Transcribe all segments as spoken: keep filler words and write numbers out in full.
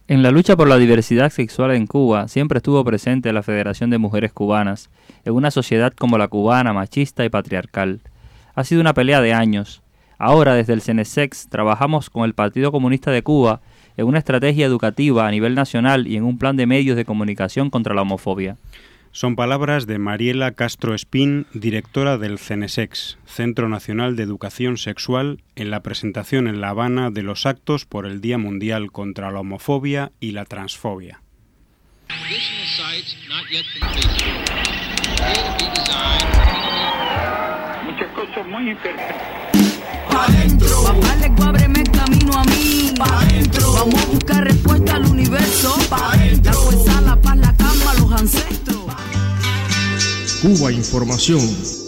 En la lucha por la diversidad sexual en Cuba siempre estuvo presente la Federación de Mujeres Cubanas, en una sociedad como la cubana, machista y patriarcal. Ha sido una pelea de años. Ahora, desde el CENESEX, trabajamos con el Partido Comunista de Cuba en una estrategia educativa a nivel nacional y en un plan de medios de comunicación contra la homofobia. Son palabras de Mariela Castro Espín, directora del CENESEX, Centro Nacional de Educación Sexual, en la presentación en La Habana de los actos por el Día Mundial contra la Homofobia y la Transfobia. Muchas cosas muy interesantes. Pa' dentro. Papá, le ábreme el camino a mí. Pa' dentro. Vamos a buscar respuesta al universo. Pa' dentro. La fuerza, la paz, la calma, los ancestros. Cuba Información.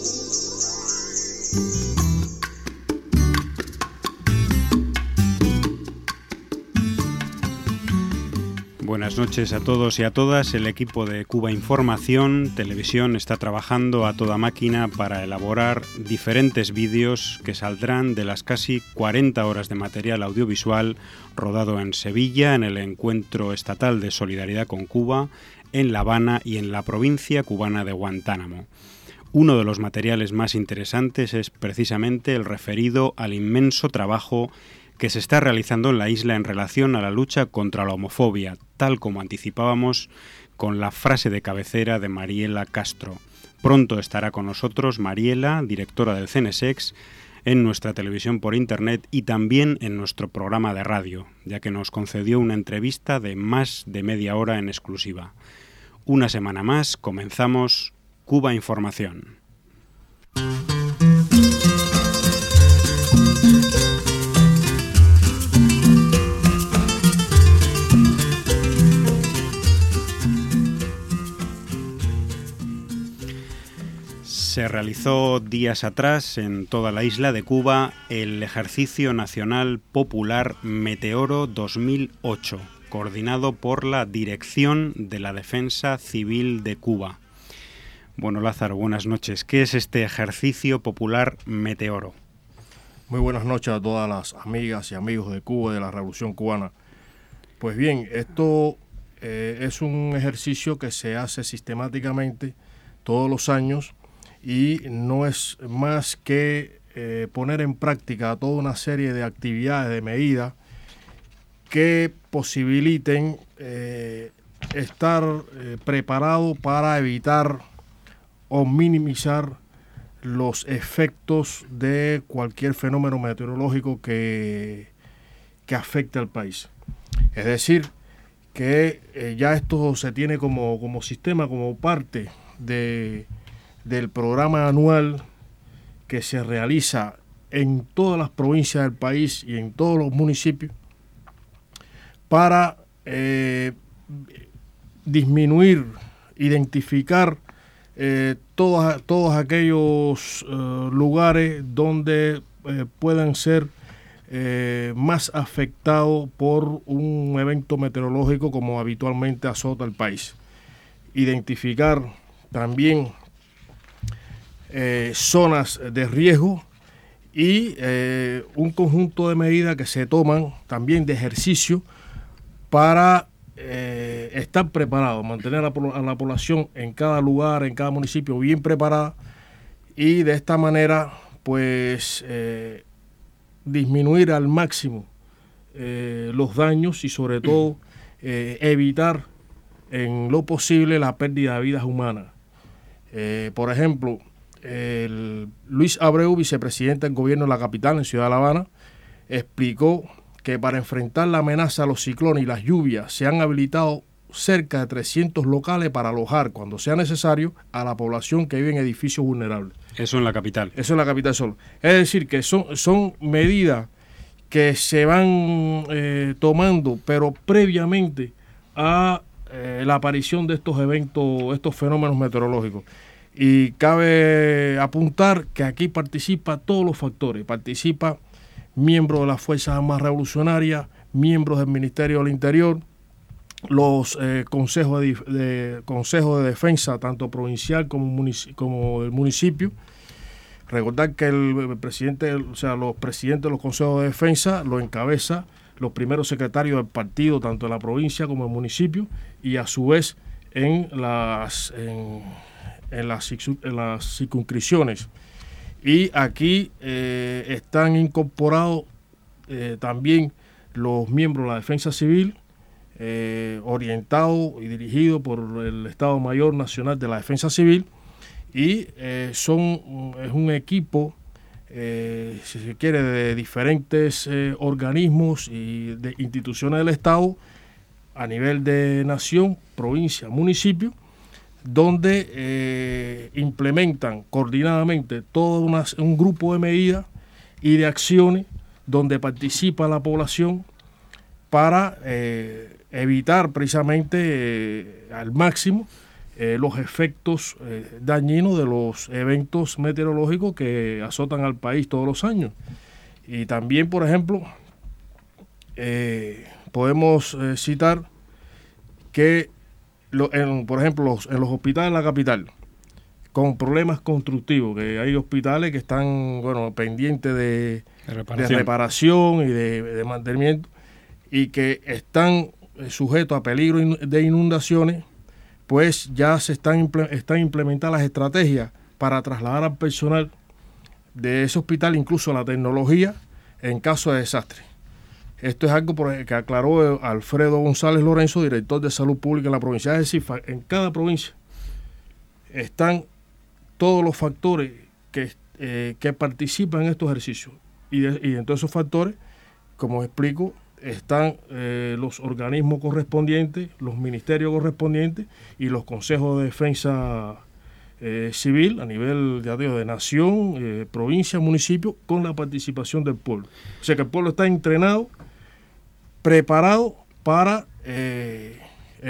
Buenas noches a todos y a todas. El equipo de Cuba Información Televisión está trabajando a toda máquina para elaborar diferentes vídeos que saldrán de las casi cuarenta horas de material audiovisual rodado en Sevilla, en el Encuentro Estatal de Solidaridad con Cuba, en La Habana y en la provincia cubana de Guantánamo. Uno de los materiales más interesantes es precisamente el referido al inmenso trabajo que se está realizando en la isla en relación a la lucha contra la homofobia, tal como anticipábamos con la frase de cabecera de Mariela Castro. Pronto estará con nosotros Mariela, directora del CENESEX, en nuestra televisión por internet y también en nuestro programa de radio, ya que nos concedió una entrevista de más de media hora en exclusiva. Una semana más comenzamos Cuba Información. Se realizó días atrás en toda la isla de Cuba el Ejercicio Nacional Popular Meteoro dos mil ocho, coordinado por la Dirección de la Defensa Civil de Cuba. Bueno, Lázaro, buenas noches. ¿Qué es este Ejercicio Popular Meteoro? Muy buenas noches a todas las amigas y amigos de Cuba y de la Revolución Cubana. Pues bien, esto eh, es un ejercicio que se hace sistemáticamente todos los años y no es más que eh, poner en práctica toda una serie de actividades, de medidas que posibiliten eh, estar eh, preparado para evitar o minimizar los efectos de cualquier fenómeno meteorológico que, que afecte al país. Es decir, que eh, ya esto se tiene como, como sistema, como parte de del programa anual que se realiza en todas las provincias del país y en todos los municipios para eh, disminuir, identificar eh, todos, todos aquellos eh, lugares donde eh, puedan ser eh, más afectados por un evento meteorológico como habitualmente azota el país. Identificar también Eh, zonas de riesgo y eh, un conjunto de medidas que se toman también de ejercicio para eh, estar preparados, mantener a la, a la población en cada lugar, en cada municipio bien preparada y de esta manera pues eh, disminuir al máximo eh, los daños y sobre todo eh, evitar en lo posible la pérdida de vidas humanas. Eh, por ejemplo, el Luis Abreu, vicepresidente del gobierno de la capital, en Ciudad de La Habana, explicó que para enfrentar la amenaza de los ciclones y las lluvias se han habilitado cerca de trescientos locales para alojar, cuando sea necesario, a la población que vive en edificios vulnerables. Eso en la capital. Eso en la capital solo. Es decir, que son, son medidas que se van eh, tomando, pero previamente a eh, la aparición de estos eventos, estos fenómenos meteorológicos. Y cabe apuntar que aquí participa todos los factores. Participa miembros de las Fuerzas Armadas Revolucionarias, miembros del Ministerio del Interior, los eh, consejos de, de, consejos de defensa, tanto provincial como, munici- como del municipio. Recordar que el presidente, o sea, los presidentes de los consejos de defensa lo encabeza los primeros secretarios del partido, tanto en la provincia como en el municipio, y a su vez en las, en, en las, en las circunscripciones. Y aquí eh, están incorporados eh, también los miembros de la Defensa Civil, eh, orientado y dirigido por el Estado Mayor Nacional de la Defensa Civil, y eh, son es un equipo, eh, si se quiere, de diferentes eh, organismos y de instituciones del Estado a nivel de nación, provincia, municipio, donde eh, implementan coordinadamente todo una, un grupo de medidas y de acciones donde participa la población para eh, evitar precisamente eh, al máximo eh, los efectos eh, dañinos de los eventos meteorológicos que azotan al país todos los años. Y también, por ejemplo, eh, podemos eh, citar que, lo, en, por ejemplo, los, en los hospitales de la capital, con problemas constructivos, que hay hospitales que están, bueno, pendientes de, de reparación, de reparación y de, de mantenimiento, y que están sujetos a peligro de inundaciones, pues ya se están, están implementadas las estrategias para trasladar al personal de ese hospital, incluso la tecnología, en caso de desastre. Esto es algo por, que aclaró Alfredo González Lorenzo, director de Salud Pública en la provincia. Es decir, en cada provincia están todos los factores que, eh, que participan en estos ejercicios. Y, de, y en todos esos factores, como explico, están eh, los organismos correspondientes, los ministerios correspondientes y los consejos de defensa eh, civil a nivel ya digo, de nación, eh, provincia, municipio, con la participación del pueblo. O sea que el pueblo está entrenado, preparado para, eh,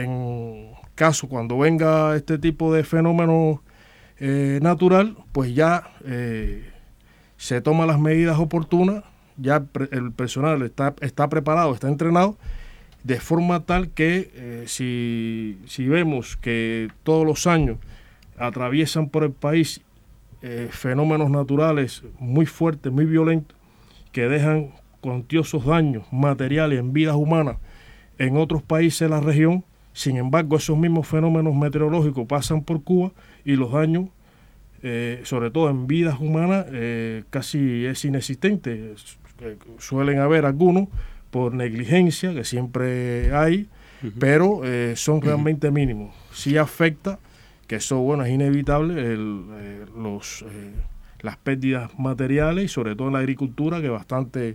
en caso cuando venga este tipo de fenómeno eh, natural, pues ya eh, se toman las medidas oportunas. Ya el personal está, está preparado, está entrenado, de forma tal que eh, si, si vemos que todos los años atraviesan por el país eh, fenómenos naturales muy fuertes, muy violentos, que dejan cuantiosos daños materiales en vidas humanas en otros países de la región, sin embargo esos mismos fenómenos meteorológicos pasan por Cuba y los daños, eh, sobre todo en vidas humanas, eh, casi es inexistente. Suelen haber algunos por negligencia, que siempre hay, uh-huh. pero eh, son realmente uh-huh. mínimos. Sí afecta, que eso bueno es inevitable, el, eh, los, eh, las pérdidas materiales y sobre todo en la agricultura, que bastante,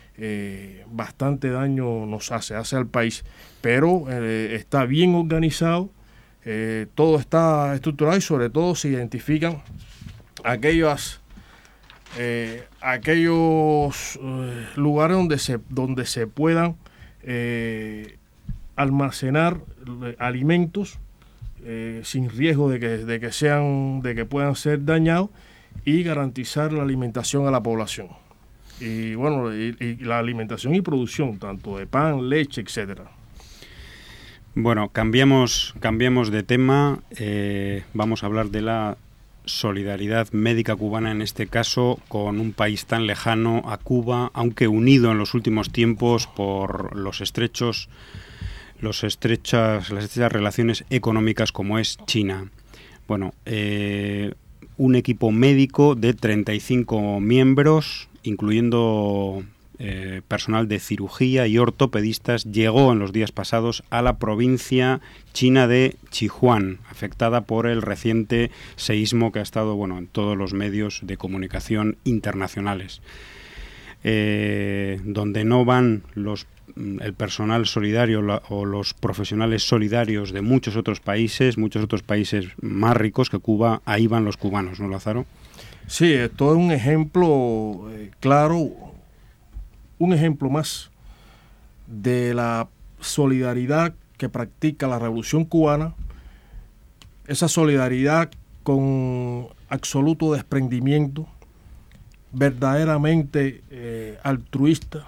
eh, bastante daño nos hace, hace al país. Pero eh, está bien organizado, eh, todo está estructurado y sobre todo se identifican aquellas... Eh, aquellos eh, lugares donde se donde se puedan eh, almacenar eh, alimentos eh, sin riesgo de que de que sean de que puedan ser dañados y garantizar la alimentación a la población y bueno y, y la alimentación y producción tanto de pan, leche, etcétera. Bueno, cambiamos cambiamos de tema. Eh, vamos a hablar de la solidaridad médica cubana, en este caso con un país tan lejano a Cuba, aunque unido en los últimos tiempos por los estrechos, los estrechas, las estrechas relaciones económicas como es China. Bueno, eh, un equipo médico de treinta y cinco miembros, incluyendo eh, personal de cirugía y ortopedistas, llegó en los días pasados a la provincia china de Sichuan, afectada por el reciente seísmo que ha estado bueno en todos los medios de comunicación internacionales, eh, donde no van los el personal solidario la, o los profesionales solidarios de muchos otros países, muchos otros países más ricos que Cuba, ahí van los cubanos, ¿no, Lázaro? Sí, esto es un ejemplo eh, claro, un ejemplo más de la solidaridad que practica la Revolución Cubana, esa solidaridad con absoluto desprendimiento, verdaderamente eh, altruista,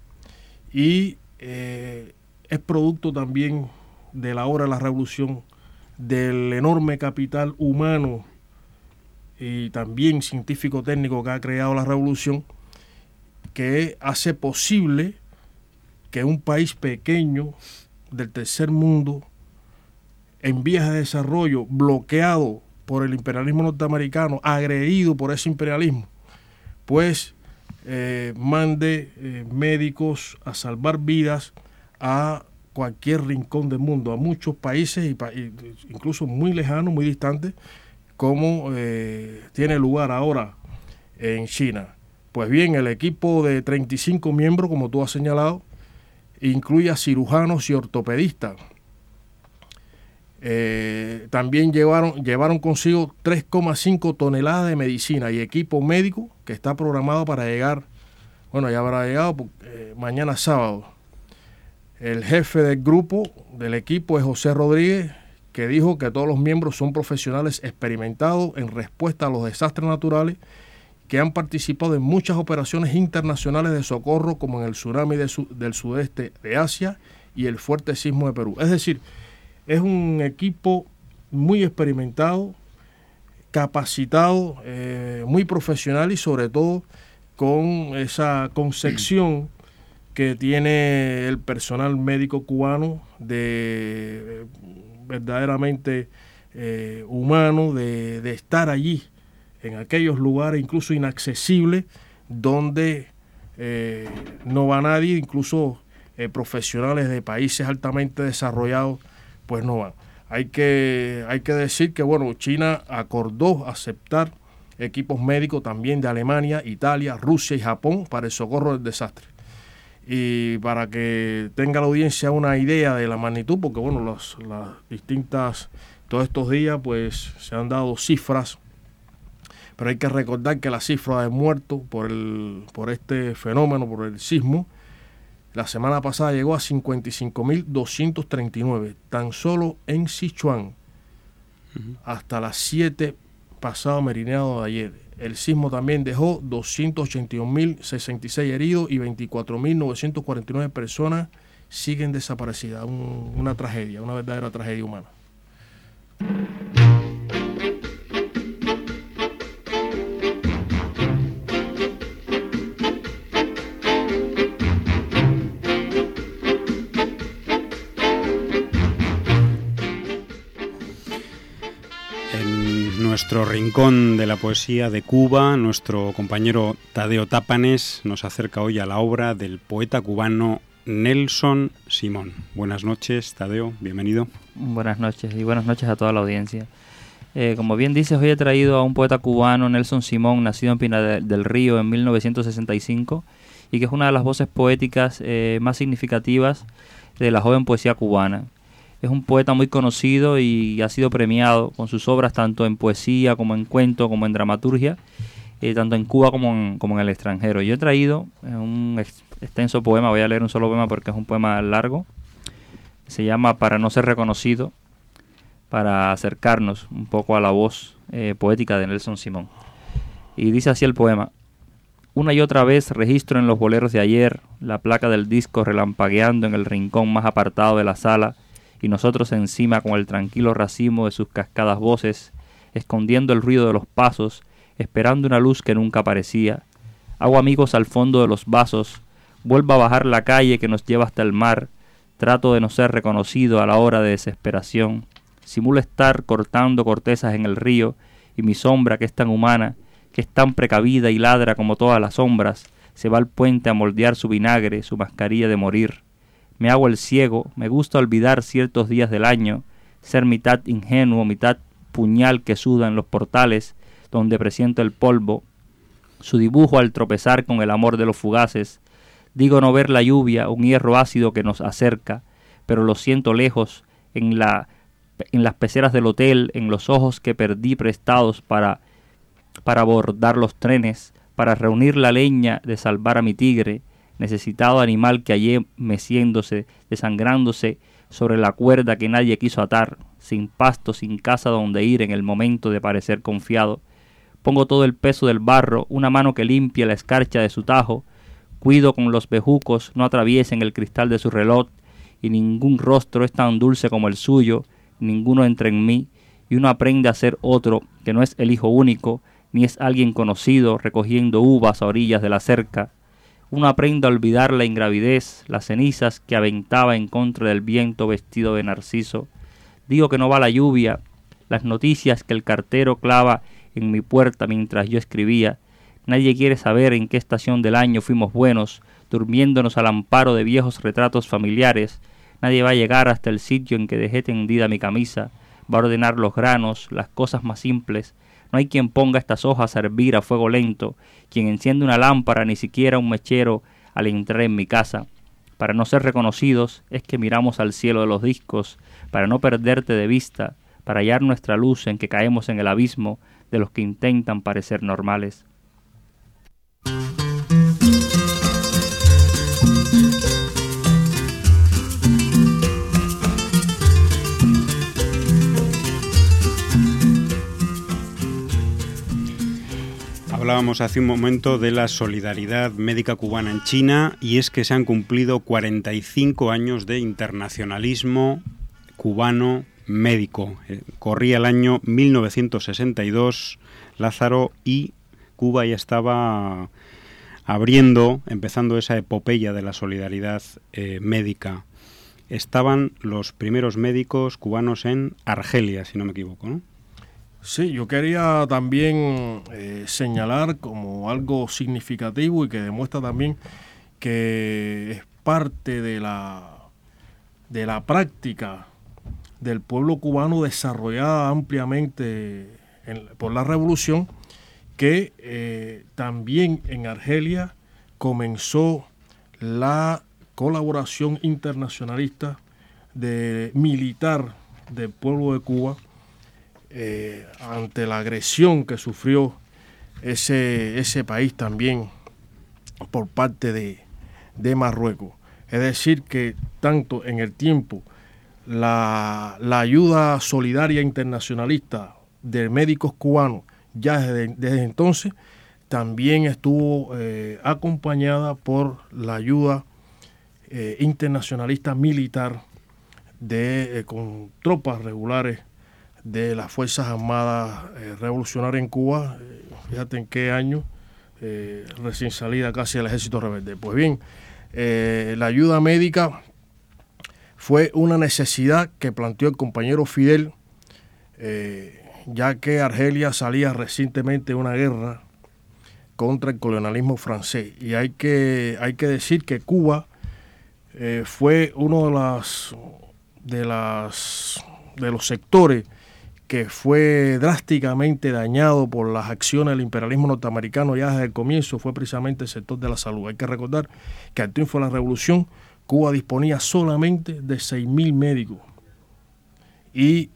y eh, es producto también de la obra de la Revolución, del enorme capital humano y también científico-técnico que ha creado la Revolución, que hace posible que un país pequeño del tercer mundo, en vías de desarrollo, bloqueado por el imperialismo norteamericano, agredido por ese imperialismo, pues eh, mande eh, médicos a salvar vidas a cualquier rincón del mundo, a muchos países, y pa incluso muy lejanos, muy distantes, como eh, tiene lugar ahora en China. Pues bien, el equipo de treinta y cinco miembros, como tú has señalado, incluye a cirujanos y ortopedistas. Eh, también llevaron, llevaron consigo tres coma cinco toneladas de medicina y equipo médico que está programado para llegar, bueno, ya habrá llegado eh, mañana sábado. El jefe del grupo, del equipo, es José Rodríguez, que dijo que todos los miembros son profesionales experimentados en respuesta a los desastres naturales, que han participado en muchas operaciones internacionales de socorro, como en el tsunami de su, del sudeste de Asia y el fuerte sismo de Perú. Es decir, es un equipo muy experimentado, capacitado, eh, muy profesional y sobre todo con esa concepción que tiene el personal médico cubano de eh, verdaderamente eh, humano, de, de estar allí en aquellos lugares incluso inaccesibles donde eh, no va nadie, incluso eh, profesionales de países altamente desarrollados pues no van. Hay que, hay que decir que bueno, China acordó aceptar equipos médicos también de Alemania, Italia, Rusia y Japón para el socorro del desastre. Y para que tenga la audiencia una idea de la magnitud, porque bueno, las, las distintas, todos estos días pues se han dado cifras, pero hay que recordar que la cifra de muertos por, el, por este fenómeno, por el sismo, la semana pasada llegó a cincuenta y cinco mil doscientos treinta y nueve, tan solo en Sichuan, uh-huh. hasta las siete pasado meridiano de ayer. El sismo también dejó doscientos ochenta y un mil sesenta y seis heridos y veinticuatro mil novecientos cuarenta y nueve personas siguen desaparecidas. Un, una tragedia, una verdadera tragedia humana. Nuestro rincón de la poesía de Cuba, nuestro compañero Tadeo Tápanes nos acerca hoy a la obra del poeta cubano Nelson Simón. Buenas noches, Tadeo, bienvenido. Buenas noches y buenas noches a toda la audiencia. Eh, como bien dices, hoy he traído a un poeta cubano, Nelson Simón, nacido en Pinar del Río en mil novecientos sesenta y cinco y que es una de las voces poéticas eh, más significativas de la joven poesía cubana. Es un poeta muy conocido y ha sido premiado con sus obras tanto en poesía como en cuento, como en dramaturgia, eh, tanto en Cuba como en, como en el extranjero. Yo he traído un extenso poema, voy a leer un solo poema porque es un poema largo, se llama Para no ser reconocido, para acercarnos un poco a la voz eh, poética de Nelson Simón. Y dice así el poema: una y otra vez registro en los boleros de ayer la placa del disco relampagueando en el rincón más apartado de la sala, y nosotros encima con el tranquilo racimo de sus cascadas voces, escondiendo el ruido de los pasos, esperando una luz que nunca aparecía. Hago amigos al fondo de los vasos, vuelvo a bajar la calle que nos lleva hasta el mar, trato de no ser reconocido a la hora de desesperación, simulo estar cortando cortezas en el río, y mi sombra, que es tan humana, que es tan precavida y ladra como todas las sombras, se va al puente a moldear su vinagre, su mascarilla de morir. Me hago el ciego, me gusta olvidar ciertos días del año, ser mitad ingenuo, mitad puñal que suda en los portales, donde presiento el polvo, su dibujo al tropezar con el amor de los fugaces. Digo no ver la lluvia, un hierro ácido que nos acerca, pero lo siento lejos, en, la, en las peceras del hotel, en los ojos que perdí prestados para, para abordar los trenes, para reunir la leña de salvar a mi tigre, necesitado animal que hallé meciéndose, desangrándose sobre la cuerda que nadie quiso atar, sin pasto, sin casa donde ir en el momento de parecer confiado. Pongo todo el peso del barro, una mano que limpia la escarcha de su tajo, cuido con los bejucos no atraviesen el cristal de su reloj, y ningún rostro es tan dulce como el suyo, ninguno entra en mí, y uno aprende a ser otro, que no es el hijo único, ni es alguien conocido recogiendo uvas a orillas de la cerca. Uno aprende a olvidar la ingravidez, las cenizas que aventaba en contra del viento vestido de narciso. Digo que no va la lluvia, las noticias que el cartero clava en mi puerta mientras yo escribía. Nadie quiere saber en qué estación del año fuimos buenos, durmiéndonos al amparo de viejos retratos familiares. Nadie va a llegar hasta el sitio en que dejé tendida mi camisa, va a ordenar los granos, las cosas más simples. No hay quien ponga estas hojas a hervir a fuego lento, quien enciende una lámpara, ni siquiera un mechero al entrar en mi casa. Para no ser reconocidos es que miramos al cielo de los discos, para no perderte de vista, para hallar nuestra luz en que caemos en el abismo de los que intentan parecer normales. Hablábamos hace un momento de la solidaridad médica cubana en China, y es que se han cumplido cuarenta y cinco años de internacionalismo cubano médico. Eh, corría el año mil novecientos sesenta y dos, Lázaro, y Cuba ya estaba abriendo, empezando esa epopeya de la solidaridad eh, médica. Estaban los primeros médicos cubanos en Argelia, si no me equivoco, ¿no? Sí, yo quería también eh, señalar como algo significativo y que demuestra también que es parte de la, de la práctica del pueblo cubano desarrollada ampliamente en, por la revolución, que eh, también en Argelia comenzó la colaboración internacionalista de militar del pueblo de Cuba eh, ante la agresión que sufrió ese, ese país también por parte de, de Marruecos. Es decir, que tanto en el tiempo la, la ayuda solidaria internacionalista de médicos cubanos ya desde, desde entonces también estuvo eh, acompañada por la ayuda eh, internacionalista militar de, eh, con tropas regulares de las Fuerzas Armadas eh, Revolucionarias en Cuba. Eh, fíjate en qué año, eh, recién salida casi del ejército rebelde. Pues bien, eh, la ayuda médica fue una necesidad que planteó el compañero Fidel, eh, ya que Argelia salía recientemente de una guerra contra el colonialismo francés. Y hay que, hay que decir que Cuba eh, fue uno de, las, de, las, de los sectores que fue drásticamente dañado por las acciones del imperialismo norteamericano ya desde el comienzo, fue precisamente el sector de la salud. Hay que recordar que al triunfo de la revolución, Cuba disponía solamente de seis mil médicos. Y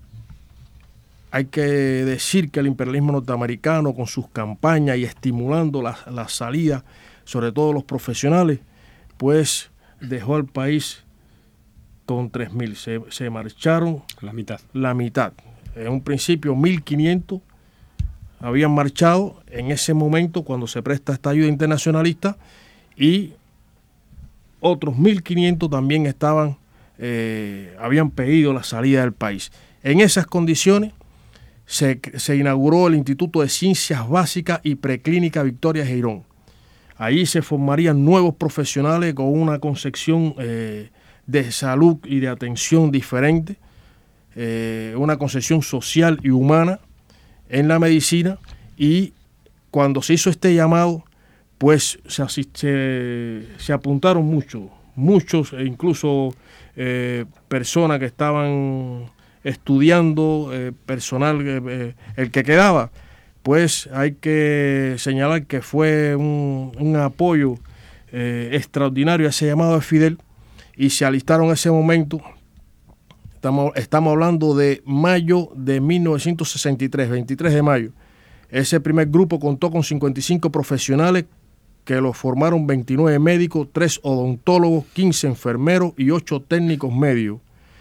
hay que decir que el imperialismo norteamericano, con sus campañas y estimulando la, la salida, sobre todo los profesionales, pues dejó al país con tres mil. Se, se marcharon la mitad. La mitad. En un principio mil quinientos habían marchado en ese momento cuando se presta esta ayuda internacionalista, y otros mil quinientos también estaban, eh, habían pedido la salida del país. En esas condiciones se, se inauguró el Instituto de Ciencias Básicas y Preclínica Victoria Girón. Ahí se formarían nuevos profesionales con una concepción eh, de salud y de atención diferente, eh, una concepción social y humana en la medicina. Y cuando se hizo este llamado, pues se, se, se apuntaron muchos, muchos, e incluso eh, personas que estaban estudiando, eh, personal, eh, el que quedaba. Pues hay que señalar que fue un, un apoyo eh, extraordinario a ese llamado de Fidel, y se alistaron en ese momento. Estamos, estamos hablando de mayo de mil novecientos sesenta y tres, veintitrés de mayo. Ese primer grupo contó con cincuenta y cinco profesionales, que lo formaron veintinueve médicos, tres odontólogos, quince enfermeros y ocho técnicos medios.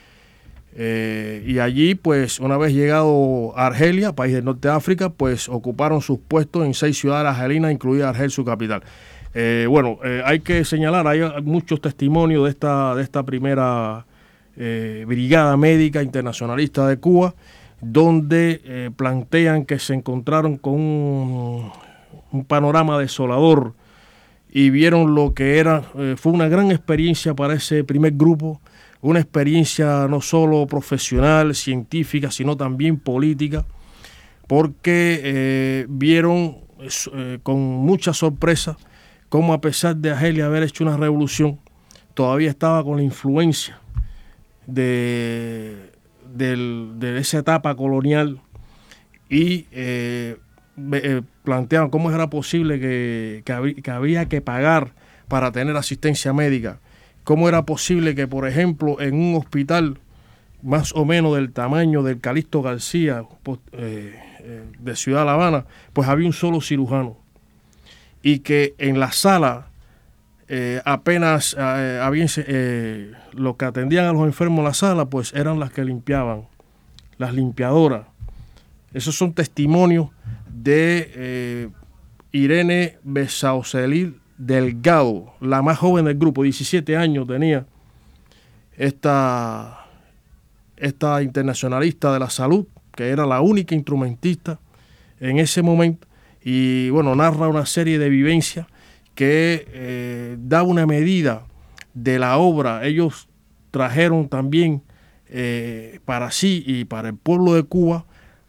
Eh, y allí, pues, una vez llegado a Argelia, país del norte de África, pues ocuparon sus puestos en seis ciudades argelinas, incluida Argel, su capital. Eh, bueno, eh, hay que señalar, hay muchos testimonios de esta, de esta primera eh, brigada médica internacionalista de Cuba, donde eh, plantean que se encontraron con un, un panorama desolador, y vieron lo que era, eh, fue una gran experiencia para ese primer grupo, una experiencia no solo profesional, científica, sino también política, porque eh, vieron eh, con mucha sorpresa cómo, a pesar de Argelia haber hecho una revolución, todavía estaba con la influencia de, de, de esa etapa colonial, y eh, eh, planteaban cómo era posible que, que, hab, que había que pagar para tener asistencia médica, cómo era posible que, por ejemplo, en un hospital más o menos del tamaño del Calixto García, eh, eh, de Ciudad de La Habana, pues había un solo cirujano, y que en la sala eh, apenas eh, había, eh, los que atendían a los enfermos en la sala, pues eran las que limpiaban, las limpiadoras. Esos son testimonios de eh, Irene Besaucelil Delgado, la más joven del grupo, diecisiete años tenía esta, esta internacionalista de la salud, que era la única instrumentista en ese momento, y bueno, narra una serie de vivencias que eh, da una medida de la obra. Ellos trajeron también eh, para sí y para el pueblo de Cuba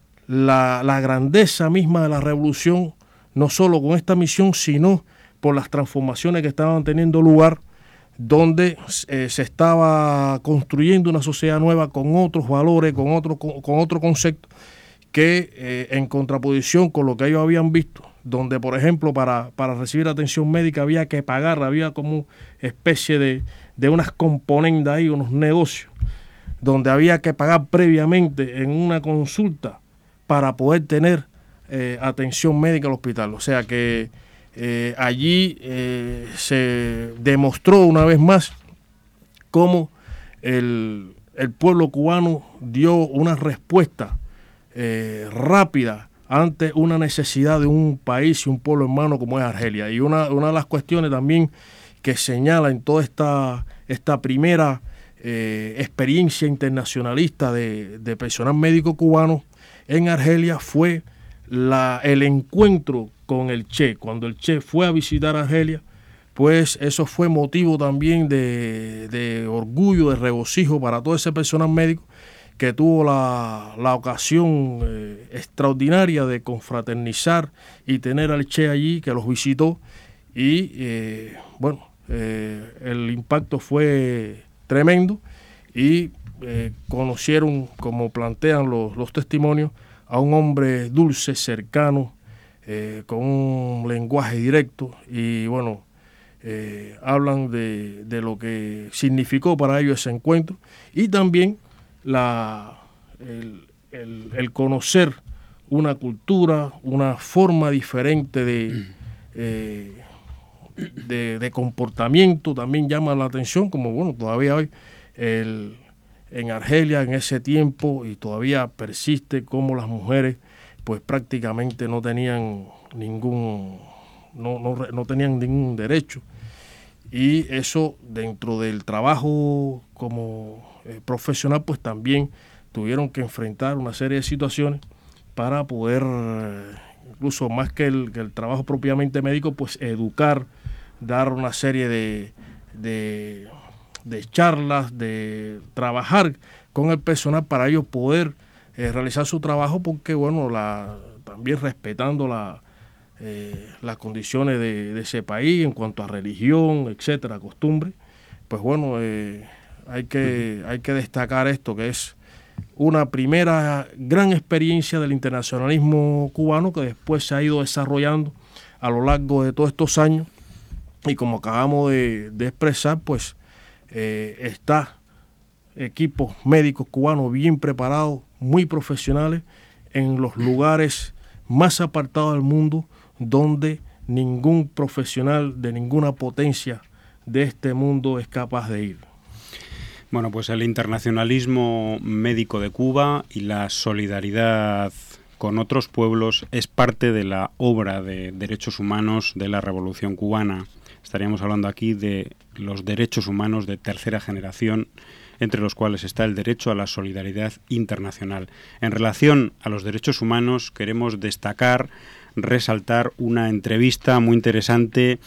la, la grandeza misma de la revolución, no solo con esta misión, sino por las transformaciones que estaban teniendo lugar, donde eh, se estaba construyendo una sociedad nueva con otros valores, con otro, con, con otro concepto, que eh, en contraposición con lo que ellos habían visto, donde, por ejemplo, para, para recibir atención médica había que pagar, había como especie de, de unas componendas ahí, unos negocios, donde había que pagar previamente en una consulta para poder tener eh, atención médica al hospital. O sea que eh, allí eh, se demostró una vez más cómo el, el pueblo cubano dio una respuesta eh, rápida ante una necesidad de un país y un pueblo hermano como es Argelia. Y una, una de las cuestiones también que señala en toda esta, esta primera eh, experiencia internacionalista de, de personal médico cubano en Argelia fue la, el encuentro con el Che. Cuando el Che fue a visitar Argelia, pues eso fue motivo también de, de orgullo, de regocijo para todo ese personal médico que tuvo la, la ocasión eh, extraordinaria de confraternizar y tener al Che allí, que los visitó, y eh, bueno, eh, el impacto fue tremendo, y eh, conocieron, como plantean los, los testimonios, a un hombre dulce, cercano, eh, con un lenguaje directo, y bueno, eh, hablan de, de lo que significó para ellos ese encuentro, y también La, el, el, el conocer una cultura, una forma diferente de, eh, de, de comportamiento también llama la atención, como bueno, todavía hoy el, en Argelia en ese tiempo, y todavía persiste como las mujeres pues prácticamente no tenían ningún no, no, no tenían ningún derecho, y eso dentro del trabajo como Eh, profesional, pues también tuvieron que enfrentar una serie de situaciones para poder, eh, incluso más que el, que el trabajo propiamente médico, pues educar, dar una serie de, de, de charlas, de trabajar con el personal para ellos poder eh, realizar su trabajo, porque bueno, la, también respetando la, eh, las condiciones de, de ese país en cuanto a religión, etcétera, costumbre, pues bueno, eh, Hay que, hay que destacar esto, que es una primera gran experiencia del internacionalismo cubano que después se ha ido desarrollando a lo largo de todos estos años, y como acabamos de, de expresar, pues eh, está equipos médicos cubanos bien preparados, muy profesionales, en los lugares más apartados del mundo, donde ningún profesional de ninguna potencia de este mundo es capaz de ir. Bueno, pues el internacionalismo médico de Cuba y la solidaridad con otros pueblos es parte de la obra de derechos humanos de la Revolución Cubana. Estaríamos hablando aquí de los derechos humanos de tercera generación, entre los cuales está el derecho a la solidaridad internacional. En relación a los derechos humanos, queremos destacar, resaltar una entrevista muy interesante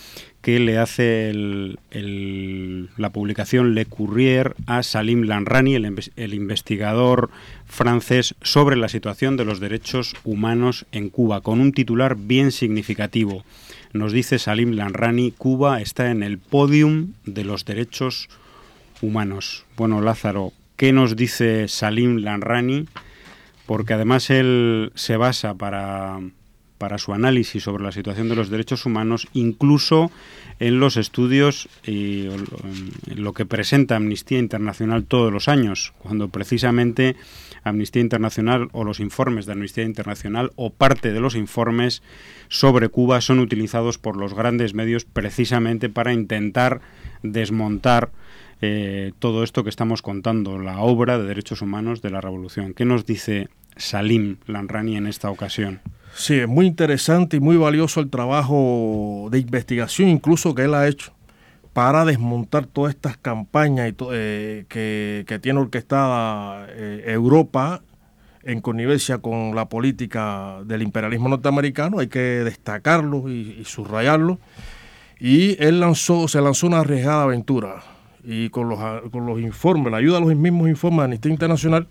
que le hace el, el, la publicación Le Courrier a Salim Lamrani, el, el investigador francés, sobre la situación de los derechos humanos en Cuba, con un titular bien significativo. Nos dice Salim Lamrani: Cuba está en el podium de los derechos humanos. Bueno, Lázaro, ¿qué nos dice Salim Lamrani? Porque además él se basa para... para su análisis sobre la situación de los derechos humanos, incluso en los estudios y en lo que presenta Amnistía Internacional todos los años, cuando precisamente Amnistía Internacional o los informes de Amnistía Internacional o parte de los informes sobre Cuba son utilizados por los grandes medios precisamente para intentar desmontar eh, todo esto que estamos contando, la obra de derechos humanos de la revolución. ¿Qué nos dice Salim Lamrani en esta ocasión? Sí, es muy interesante y muy valioso el trabajo de investigación incluso que él ha hecho para desmontar todas estas campañas y to- eh, que, que tiene orquestada eh, Europa en connivencia con la política del imperialismo norteamericano. Hay que destacarlo y, y subrayarlo. Y él lanzó, se lanzó una arriesgada aventura y con los, con los informes, la ayuda a los mismos informes de Amnistía Internacional,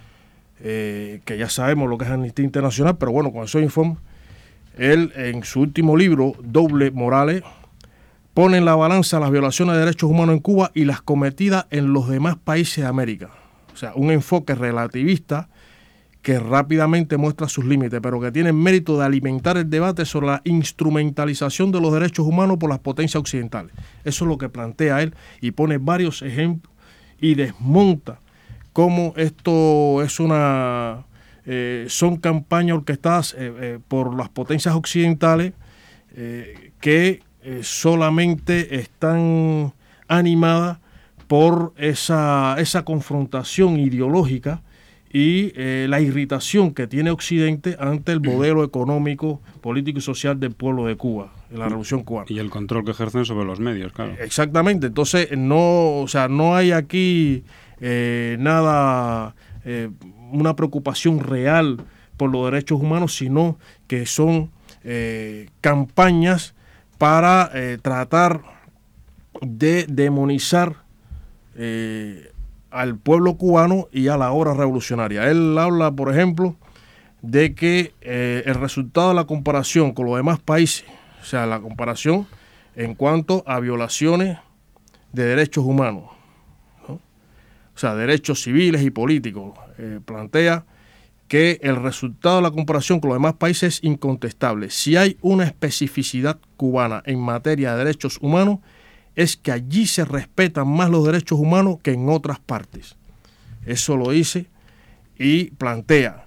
Eh, que ya sabemos lo que es Amnistía Internacional, pero bueno, con esos informes, él en su último libro, Doble Morales, pone en la balanza las violaciones de derechos humanos en Cuba y las cometidas en los demás países de América. O sea, un enfoque relativista que rápidamente muestra sus límites, pero que tiene el mérito de alimentar el debate sobre la instrumentalización de los derechos humanos por las potencias occidentales. Eso es lo que plantea él y pone varios ejemplos y desmonta cómo esto es una eh, son campañas orquestadas eh, eh, por las potencias occidentales eh, que eh, solamente están animadas por esa, esa confrontación ideológica y eh, la irritación que tiene Occidente ante el modelo económico, político y social del pueblo de Cuba, de la Revolución Cubana. Y el control que ejercen sobre los medios, claro. Exactamente, entonces no, o sea, no hay aquí Eh, nada, eh, una preocupación real por los derechos humanos, sino que son eh, campañas para eh, tratar de demonizar eh, al pueblo cubano y a la obra revolucionaria. Él habla, por ejemplo, de que eh, el resultado de la comparación con los demás países, o sea, la comparación en cuanto a violaciones de derechos humanos, o sea, derechos civiles y políticos, eh, plantea que el resultado de la comparación con los demás países es incontestable. Si hay una especificidad cubana en materia de derechos humanos, es que allí se respetan más los derechos humanos que en otras partes. Eso lo dice y plantea: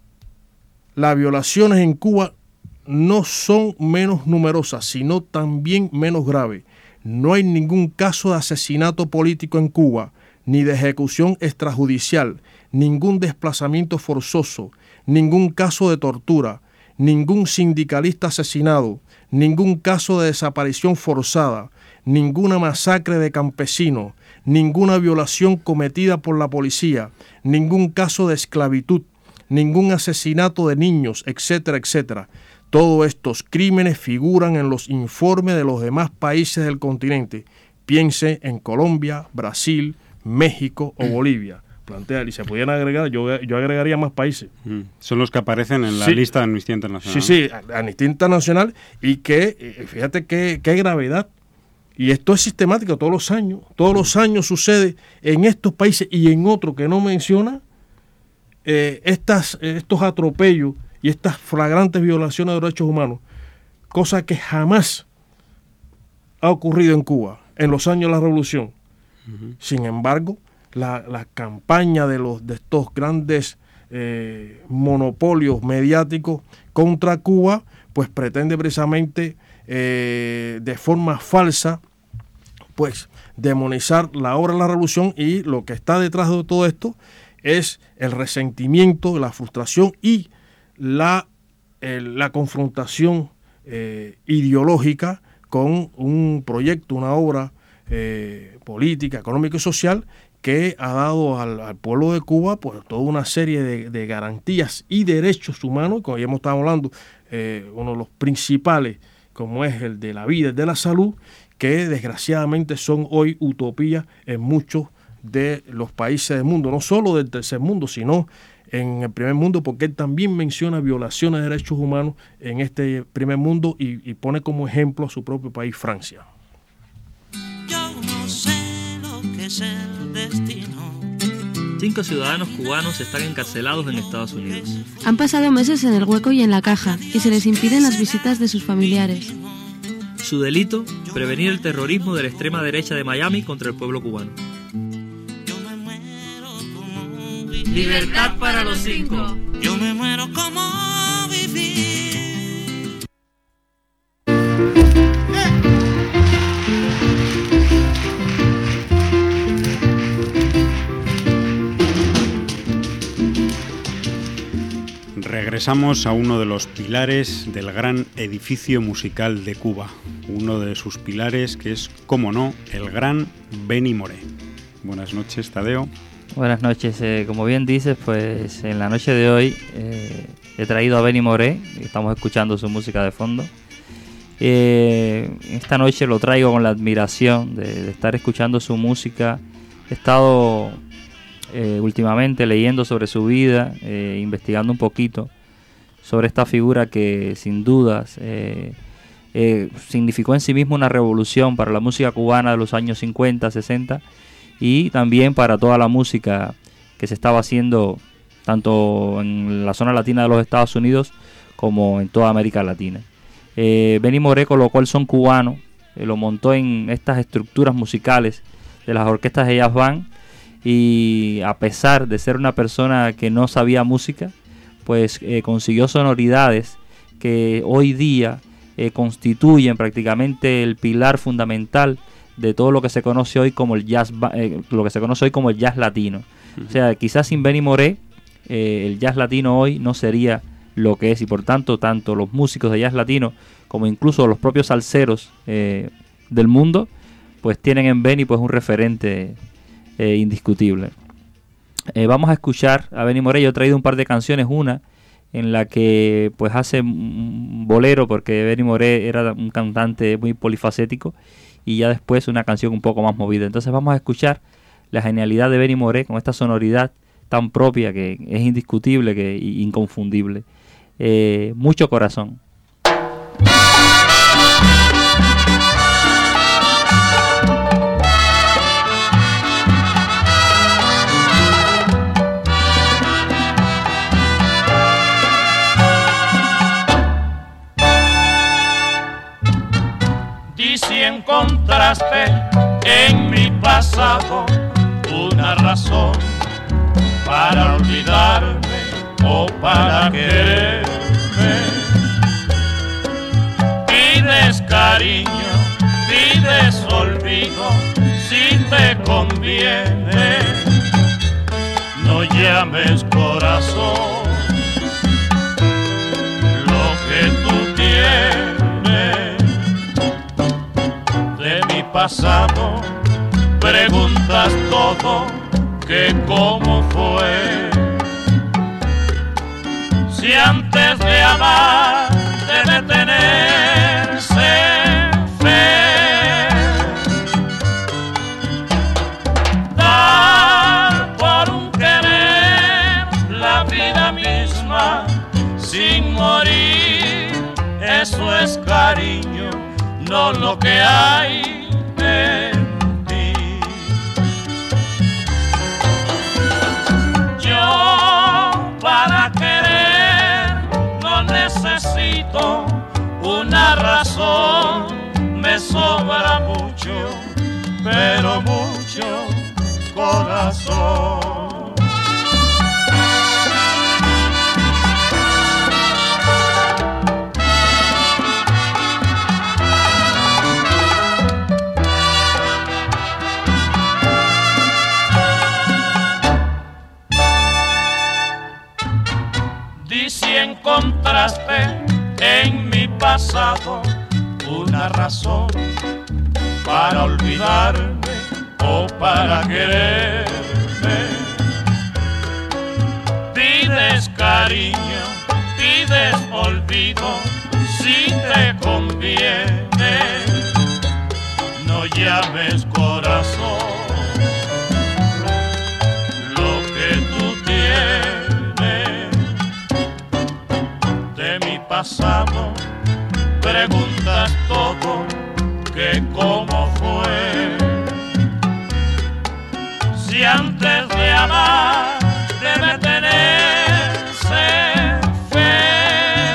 las violaciones en Cuba no son menos numerosas, sino también menos graves. No hay ningún caso de asesinato político en Cuba, ni de ejecución extrajudicial, ningún desplazamiento forzoso, ningún caso de tortura, ningún sindicalista asesinado, ningún caso de desaparición forzada, ninguna masacre de campesinos, ninguna violación cometida por la policía, ningún caso de esclavitud, ningún asesinato de niños, etcétera, etcétera. Todos estos crímenes figuran en los informes de los demás países del continente. Piense en Colombia, Brasil, México o Bolivia. Plantea, y se pudieran agregar, yo, yo agregaría más países. Mm. Son los que aparecen en la sí. lista de Amnistía Internacional. Sí, sí, Amnistía Internacional, y que, fíjate qué, qué gravedad, y esto es sistemático todos los años, todos los años sucede en estos países y en otros que no menciona, eh, estas, estos atropellos y estas flagrantes violaciones de derechos humanos, cosa que jamás ha ocurrido en Cuba en los años de la Revolución. Uh-huh. Sin embargo, la, la campaña de, los, de estos grandes eh, monopolios mediáticos contra Cuba, pues pretende precisamente eh, de forma falsa, pues demonizar la obra de la revolución, y lo que está detrás de todo esto es el resentimiento, la frustración y la, eh, la confrontación eh, ideológica con un proyecto, una obra Eh, política, económica y social que ha dado al, al pueblo de Cuba pues toda una serie de, de garantías y derechos humanos, como ya hemos estado hablando, eh, uno de los principales como es el de la vida y de la salud, que desgraciadamente son hoy utopías en muchos de los países del mundo, no solo del tercer mundo, sino en el primer mundo, porque él también menciona violaciones de derechos humanos en este primer mundo y, y pone como ejemplo a su propio país, Francia. Yo no sé lo que es el destino. Cinco ciudadanos cubanos están encarcelados en Estados Unidos. Han pasado meses en el hueco y en la caja y se les impiden las visitas de sus familiares. Su delito, prevenir el terrorismo de la extrema derecha de Miami contra el pueblo cubano. Libertad para los cinco. Yo me muero como vivir. Regresamos a uno de los pilares del gran edificio musical de Cuba, uno de sus pilares que es, cómo no, el gran Benny Moré. Buenas noches, Tadeo. Buenas noches. Eh, como bien dices, pues en la noche de hoy eh, he traído a Benny Moré, estamos escuchando su música de fondo. Eh, esta noche lo traigo con la admiración de, de estar escuchando su música. He estado eh, últimamente leyendo sobre su vida, eh, investigando un poquito sobre esta figura que sin dudas eh, eh, significó en sí mismo una revolución para la música cubana de los años cincuenta, sesenta. Y también para toda la música que se estaba haciendo tanto en la zona latina de los Estados Unidos como en toda América Latina. Eh, Benny Moré colocó el son cubano, eh, lo montó en estas estructuras musicales de las orquestas de jazz band, y a pesar de ser una persona que no sabía música, pues eh, consiguió sonoridades que hoy día eh, constituyen prácticamente el pilar fundamental de todo lo que se conoce hoy como el jazz, eh, lo que se conoce hoy como el jazz latino. Uh-huh. O sea, quizás sin Benny Moré, eh, el jazz latino hoy no sería lo que es, y por tanto, tanto los músicos de jazz latino como incluso los propios salseros eh, del mundo, pues tienen en Benny pues un referente eh, indiscutible. Eh, vamos a escuchar a Benny Moré. Yo he traído un par de canciones, una en la que pues hace un bolero, porque Benny Moré era un cantante muy polifacético, y ya después una canción un poco más movida. Entonces vamos a escuchar la genialidad de Benny Moré con esta sonoridad tan propia que es indiscutible, que es inconfundible. Eh, mucho corazón. Y si encontraste en mi pasado una razón para olvidarme o para quererme, pides cariño, pides olvido, si te conviene, no llames corazón lo que tú tienes. Pasado, preguntas todo, que cómo fue. Si antes de amar debe tenerse fe, dar por un querer la vida misma sin morir, eso es cariño, no lo que hay en ti. Yo para querer no necesito una razón, me sobra mucho, pero mucho corazón. Si encontraste en mi pasado una razón para olvidarme o para quererme, pides cariño, pides olvido, si te conviene, conviene, no llames corazón lo que tú tienes. De mi pasado preguntas todo, que cómo fue. Si antes de amar debe tenerse fe,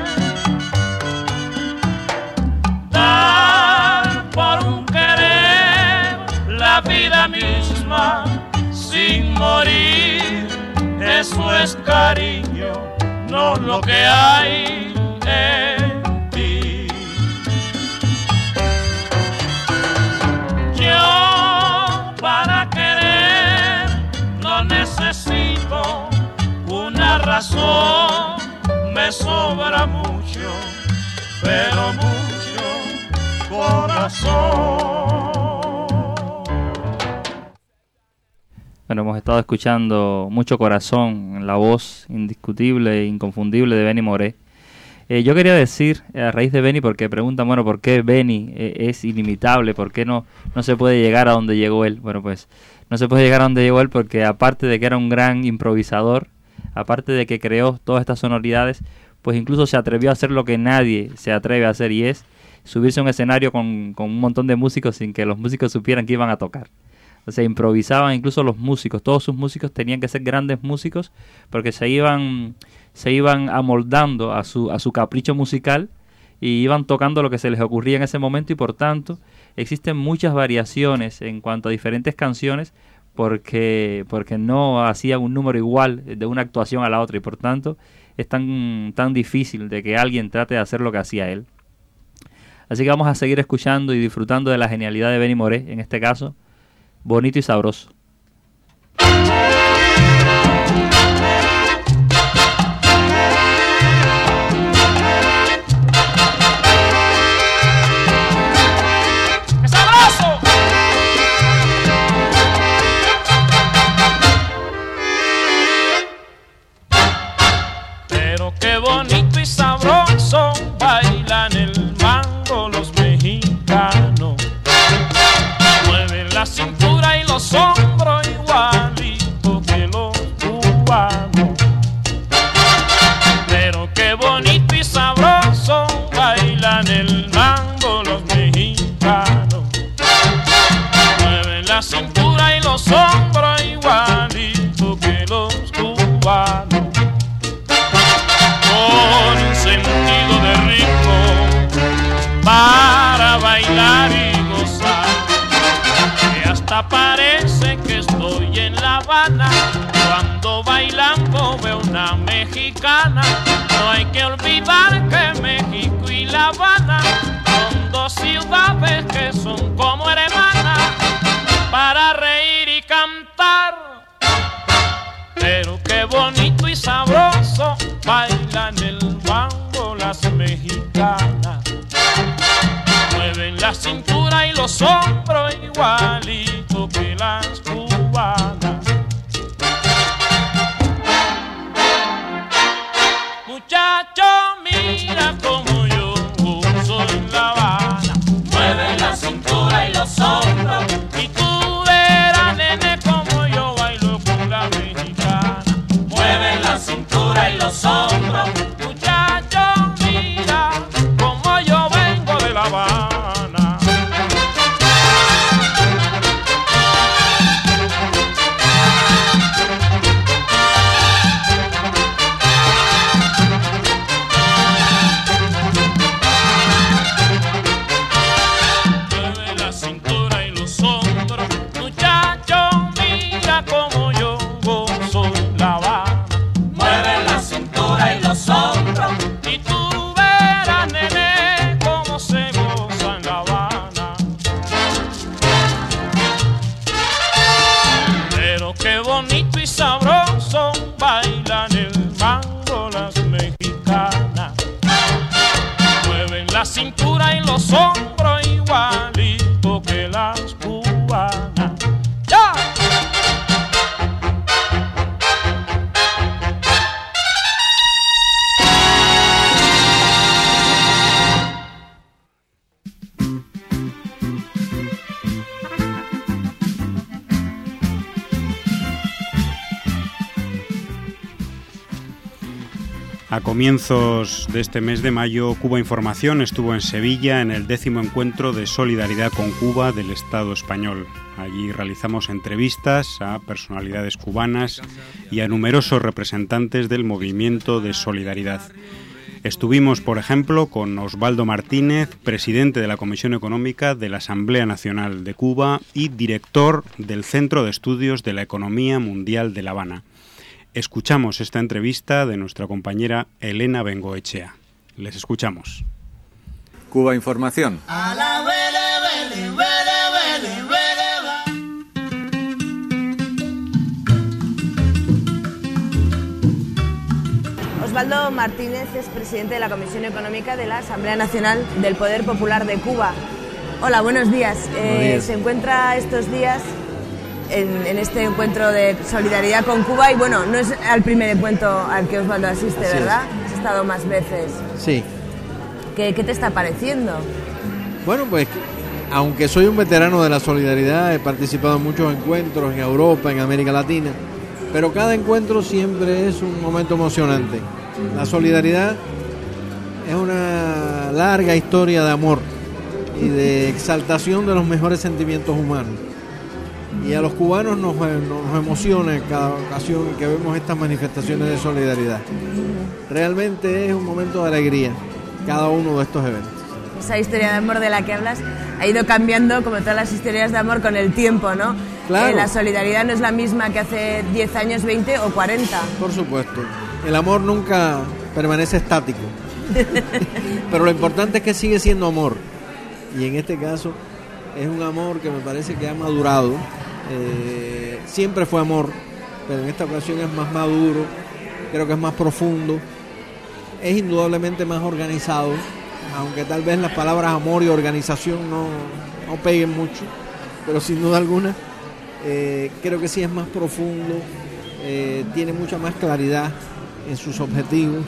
dar por un querer la vida misma sin morir, eso es cariño, no lo que hay en ti. Yo para querer no necesito una razón, me sobra mucho, pero mucho corazón. Bueno, hemos estado escuchando Mucho Corazón, la voz indiscutible e inconfundible de Benny Moré. Eh, yo quería decir, a raíz de Benny, porque preguntan, bueno, ¿por qué Benny eh, es ilimitable? ¿Por qué no, no se puede llegar a donde llegó él? Bueno, pues no se puede llegar a donde llegó él porque aparte de que era un gran improvisador, aparte de que creó todas estas sonoridades, pues incluso se atrevió a hacer lo que nadie se atreve a hacer, y es subirse a un escenario con, con un montón de músicos sin que los músicos supieran que iban a tocar. O sea, improvisaban incluso los músicos, todos sus músicos tenían que ser grandes músicos porque se iban, se iban amoldando a su, a su capricho musical y iban tocando lo que se les ocurría en ese momento, y por tanto existen muchas variaciones en cuanto a diferentes canciones porque, porque no hacían un número igual de una actuación a la otra, y por tanto es tan, tan difícil de que alguien trate de hacer lo que hacía él. Así que vamos a seguir escuchando y disfrutando de la genialidad de Benny Moré, en este caso, Bonito y Sabroso. Pero qué bonito y sabroso bailan el mango los mexicanos. Mueven la cintura y los hombros igualito que los cubanos. Pero qué bonito y sabroso bailan el mango los mexicanos. Mueven la cintura y los hombros igualito que los cubanos. Con un sentido de ritmo para bailar y gozar, que hasta parece que estoy en La Habana cuando bailando veo una mexicana. No hay que olvidar que México y La Habana son dos ciudades que son como hermanas para reír y cantar. Pero qué bonito y sabroso bailan el mango las mexicanas. Mueven la cintura y los hombros igualito que las cubanas. Muchacho, mira como yo gozo en La Habana. Mueven la cintura y los hombros, y tú verás, nene, como yo bailo con la mexicana. Mueven la cintura y los hombros, muchacho, mira como yo vengo de La Habana. Mueve la cintura y los hombros, muchacho, mira como yo gozo en La Habana. Mueve la cintura y los A comienzos de este mes de mayo, Cuba Información estuvo en Sevilla en el décimo encuentro de solidaridad con Cuba del Estado español. Allí realizamos entrevistas a personalidades cubanas y a numerosos representantes del movimiento de solidaridad. Estuvimos, por ejemplo, con Osvaldo Martínez, presidente de la Comisión Económica de la Asamblea Nacional de Cuba y director del Centro de Estudios de la Economía Mundial de La Habana. Escuchamos esta entrevista de nuestra compañera Elena Bengoechea. Les escuchamos. Cuba Información. Osvaldo Martínez es presidente de la Comisión Económica de la Asamblea Nacional del Poder Popular de Cuba. Hola, buenos días. Buenos días. Eh, se encuentra estos días En, en este encuentro de solidaridad con Cuba y bueno, no es el primer encuentro al que Osvaldo asiste, Así ¿verdad? es. Has estado más veces. Sí. ¿Qué, qué te está pareciendo? Bueno, pues aunque soy un veterano de la solidaridad, he participado en muchos encuentros en Europa, en América Latina, pero cada encuentro siempre es un momento emocionante. La solidaridad es una larga historia de amor y de exaltación de los mejores sentimientos humanos. Y a los cubanos nos, nos emociona en cada ocasión que vemos estas manifestaciones de solidaridad. Realmente es un momento de alegría cada uno de estos eventos. Esa historia de amor de la que hablas ha ido cambiando como todas las historias de amor con el tiempo, ¿no? Claro. Eh, la solidaridad no es la misma que hace diez años, veinte o cuarenta. Por supuesto. El amor nunca permanece estático. Pero lo importante es que sigue siendo amor. Y en este caso es un amor que me parece que ha madurado. Eh, siempre fue amor, pero en esta ocasión es más maduro, creo que es más profundo, es indudablemente más organizado, aunque tal vez las palabras amor y organización no, no peguen mucho, pero sin duda alguna eh, creo que sí es más profundo, eh, tiene mucha más claridad en sus objetivos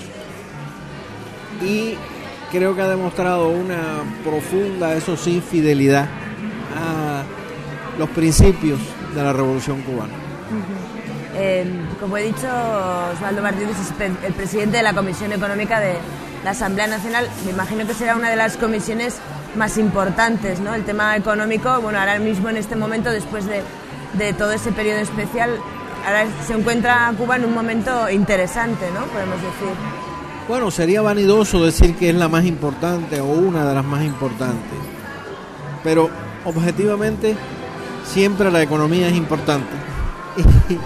y creo que ha demostrado una profunda, eso sí, fidelidad a los principios de la Revolución Cubana. Uh-huh. eh, como he dicho, Osvaldo Martínez es el presidente de la Comisión Económica de la Asamblea Nacional. Me imagino que será una de las comisiones más importantes, ¿no? El tema económico, bueno, ahora mismo en este momento, después de, de todo ese periodo especial, ahora se encuentra Cuba en un momento interesante, ¿no? Podemos decir. Bueno, sería vanidoso decir que es la más importante o una de las más importantes, pero objetivamente siempre la economía es importante y,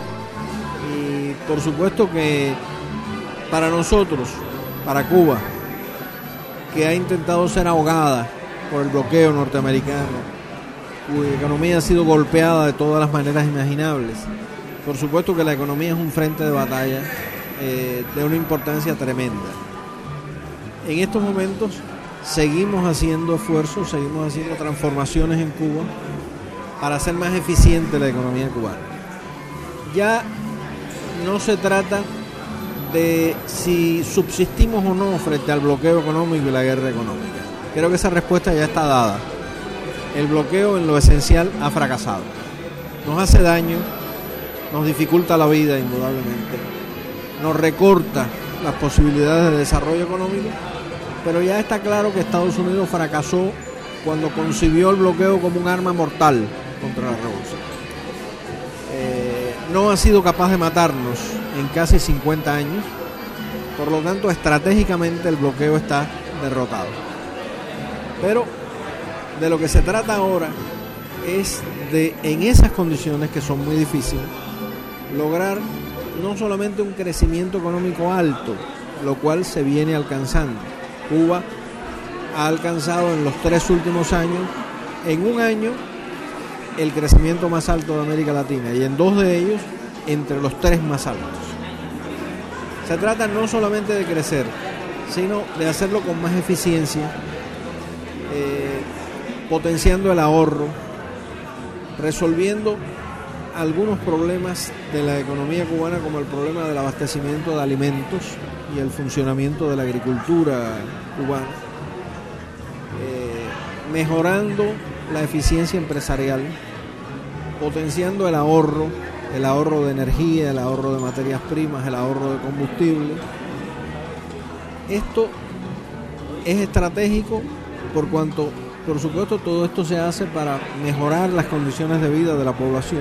y por supuesto que para nosotros, para Cuba, que ha intentado ser ahogada por el bloqueo norteamericano, cuya economía ha sido golpeada de todas las maneras imaginables, por supuesto que la economía es un frente de batalla eh, de una importancia tremenda. En estos momentos seguimos haciendo esfuerzos, seguimos haciendo transformaciones en Cuba para hacer más eficiente la economía cubana. Ya no se trata de si subsistimos o no frente al bloqueo económico y la guerra económica. Creo que esa respuesta ya está dada. El bloqueo en lo esencial ha fracasado. Nos hace daño, nos dificulta la vida indudablemente, nos recorta las posibilidades de desarrollo económico, pero ya está claro que Estados Unidos fracasó cuando concibió el bloqueo como un arma mortal contra la revolución. Eh, no ha sido capaz de matarnos en casi cincuenta años, por lo tanto estratégicamente el bloqueo está derrotado. Pero de lo que se trata ahora es de, en esas condiciones que son muy difíciles, lograr no solamente un crecimiento económico alto, lo cual se viene alcanzando. Cuba ha alcanzado en los tres últimos años, en un año, el crecimiento más alto de América Latina y en dos de ellos, entre los tres más altos. Se trata no solamente de crecer, sino de hacerlo con más eficiencia, eh, potenciando el ahorro, resolviendo algunos problemas de la economía cubana, como el problema del abastecimiento de alimentos y el funcionamiento de la agricultura cubana, eh, mejorando la eficiencia empresarial, potenciando el ahorro, el ahorro de energía, el ahorro de materias primas, el ahorro de combustible, Esto es estratégico por cuanto, por supuesto, todo esto se hace para mejorar las condiciones de vida de la población,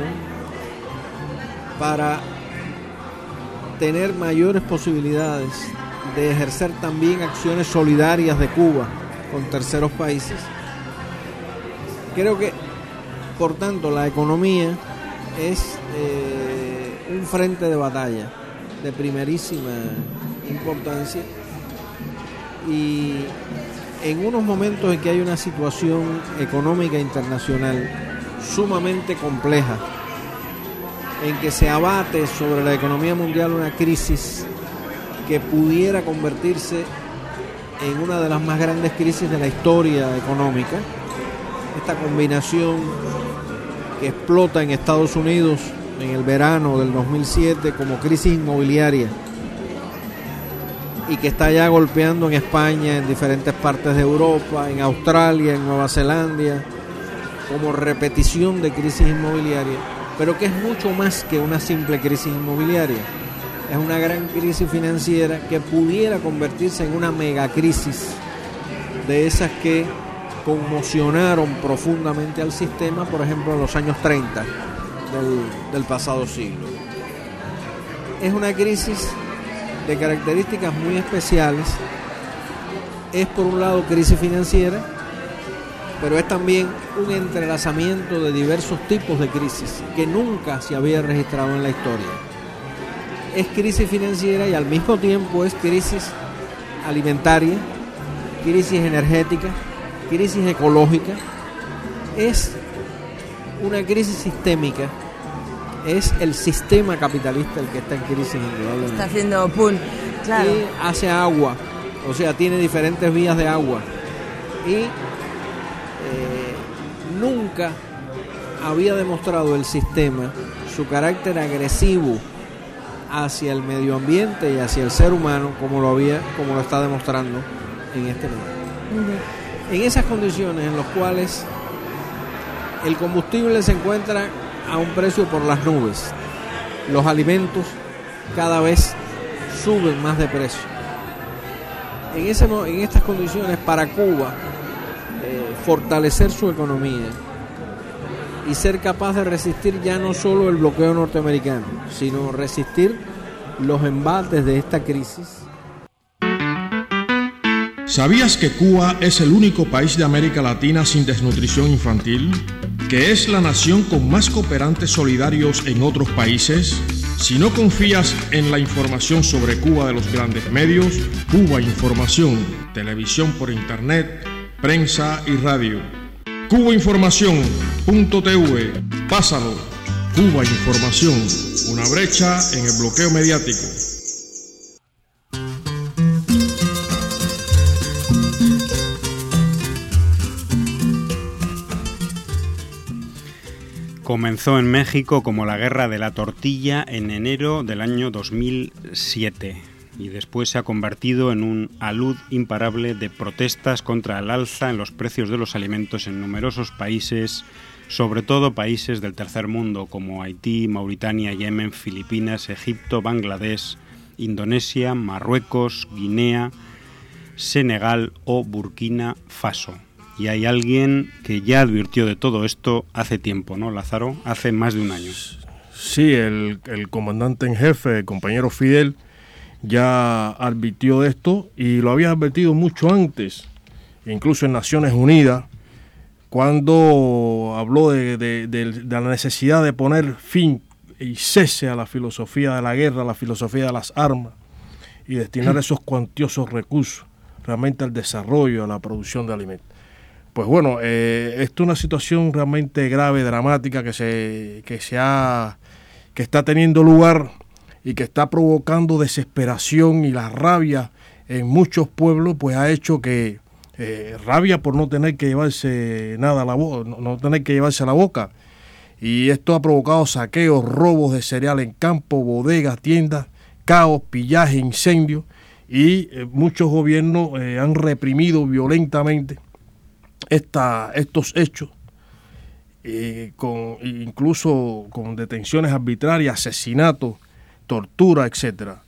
para tener mayores posibilidades de ejercer también acciones solidarias de Cuba con terceros países. Creo que, por tanto, la economía es eh, un frente de batalla de primerísima importancia, y en unos momentos en que hay una situación económica internacional sumamente compleja, en que se abate sobre la economía mundial una crisis que pudiera convertirse en una de las más grandes crisis de la historia económica, esta combinación que explota en Estados Unidos en el verano del dos mil siete como crisis inmobiliaria y que está ya golpeando en España, en diferentes partes de Europa, en Australia, en Nueva Zelanda, como repetición de crisis inmobiliaria, pero que es mucho más que una simple crisis inmobiliaria. Es una gran crisis financiera que pudiera convertirse en una megacrisis de esas que conmocionaron profundamente al sistema, por ejemplo, en los años treinta del, del pasado siglo. Es una crisis de características muy especiales. Es, por un lado, crisis financiera, pero es también un entrelazamiento de diversos tipos de crisis que nunca se había registrado en la historia. Es crisis financiera y al mismo tiempo es crisis alimentaria, crisis energética, crisis ecológica. Es una crisis sistémica. Es el sistema capitalista el que está en crisis indudablemente. Está haciendo pun, claro. Y hace agua, o sea, tiene diferentes vías de agua. Y eh, nunca había demostrado el sistema su carácter agresivo hacia el medio ambiente y hacia el ser humano como lo había, como lo está demostrando en este momento. Uh-huh. En esas condiciones en las cuales el combustible se encuentra a un precio por las nubes, los alimentos cada vez suben más de precio. En, ese, en estas condiciones, para Cuba, eh, fortalecer su economía y ser capaz de resistir ya no solo el bloqueo norteamericano, sino resistir los embates de esta crisis. ¿Sabías que Cuba es el único país de América Latina sin desnutrición infantil? ¿Que es la nación con más cooperantes solidarios en otros países? Si no confías en la información sobre Cuba de los grandes medios, Cuba Información, televisión por internet, prensa y radio. cuba información punto t v, pásalo. Cuba Información, una brecha en el bloqueo mediático. Comenzó en México como la Guerra de la Tortilla en enero del año dos mil siete y después se ha convertido en un alud imparable de protestas contra el alza en los precios de los alimentos en numerosos países, sobre todo países del tercer mundo como Haití, Mauritania, Yemen, Filipinas, Egipto, Bangladesh, Indonesia, Marruecos, Guinea, Senegal o Burkina Faso. Y hay alguien que ya advirtió de todo esto hace tiempo, ¿no, Lázaro? Hace más de un año. Sí, el, el comandante en jefe, el compañero Fidel, ya advirtió de esto y lo había advertido mucho antes, incluso en Naciones Unidas, cuando habló de, de, de, de la necesidad de poner fin y cese a la filosofía de la guerra, a la filosofía de las armas, y destinar esos cuantiosos recursos realmente al desarrollo, a la producción de alimentos. Pues bueno, eh, esto es una situación realmente grave, dramática, que se, que se ha, que está teniendo lugar y que está provocando desesperación, y la rabia en muchos pueblos pues ha hecho que eh, rabia por no tener que llevarse nada a la boca, no, no tener que llevarse a la boca, y esto ha provocado saqueos, robos de cereal en campo, bodegas, tiendas, caos, pillaje, incendios, y eh, muchos gobiernos eh, han reprimido violentamente Esta, estos hechos, eh, con, incluso con detenciones arbitrarias, asesinatos, tortura, etcétera.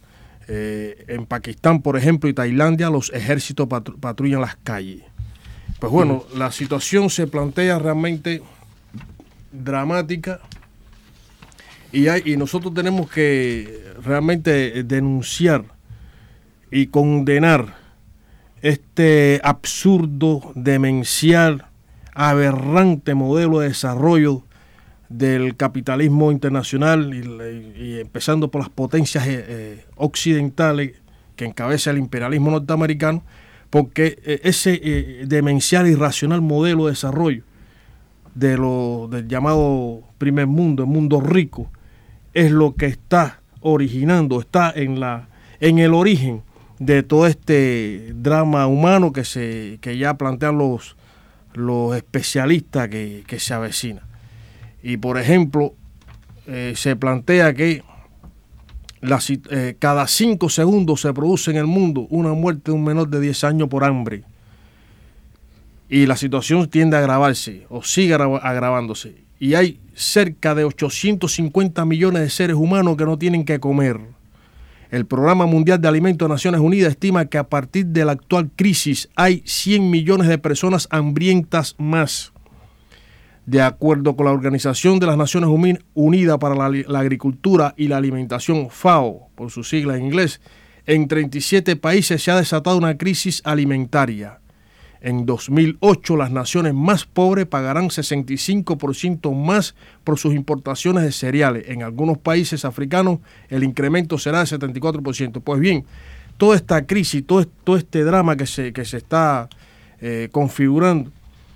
Eh, en Pakistán, por ejemplo, y Tailandia, los ejércitos patru patrullan las calles. Pues bueno, mm. la situación se plantea realmente dramática y, hay, y nosotros tenemos que realmente denunciar y condenar este absurdo, demencial, aberrante modelo de desarrollo del capitalismo internacional y, y empezando por las potencias eh, occidentales que encabeza el imperialismo norteamericano, porque eh, ese eh, demencial y irracional modelo de desarrollo de lo, del llamado primer mundo, el mundo rico, es lo que está originando, está en, la, en el origen de todo este drama humano que, se, que ya plantean los, los especialistas que, que se avecina. Y por ejemplo, eh, se plantea que la, eh, cada cinco segundos se produce en el mundo una muerte de un menor de diez años por hambre. Y la situación tiende a agravarse o sigue agravándose. Y hay cerca de ochocientos cincuenta millones de seres humanos que no tienen que comer. El Programa Mundial de Alimentos de Naciones Unidas estima que a partir de la actual crisis hay cien millones de personas hambrientas más. De acuerdo con la Organización de las Naciones Unidas para la, la Agricultura y la Alimentación, FAO, por su sigla en inglés, en treinta y siete países se ha desatado una crisis alimentaria. En dos mil ocho, las naciones más pobres pagarán sesenta y cinco por ciento más por sus importaciones de cereales. En algunos países africanos, el incremento será de setenta y cuatro por ciento. Pues bien, toda esta crisis, todo, todo este drama que se, que se está eh, configurando,